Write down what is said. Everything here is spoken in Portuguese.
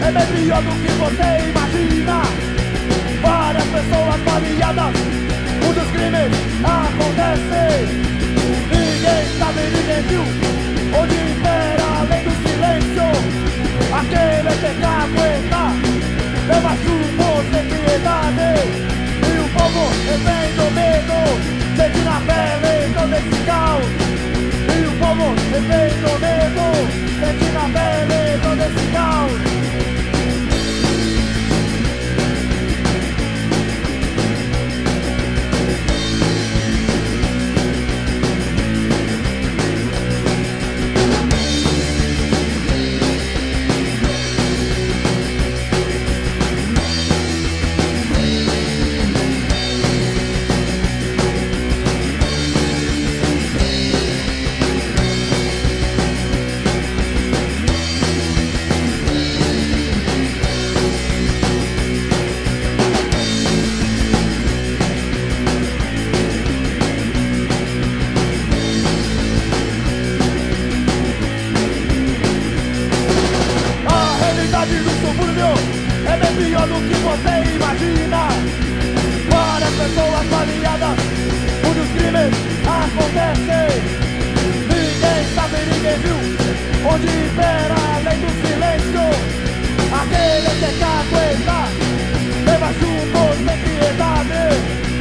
é bem pior do que você imagina. Várias pessoas baleadas, muitos crimes acontecem. Ninguém sabe, ninguém viu, onde impera além do silêncio. Aquele que quer aguentar, leva chuva sem piedade. E o povo refém do medo, sente na pele todo esse caos. E o povo refém do medo, sente na pele todo esse caos. É bem pior do que você imagina. Várias pessoas baleadas, muitos crimes acontecem. Ninguém sabe, ninguém viu, onde impera além do silêncio. Aquele que quer aguentar, leva chumbo sem piedade.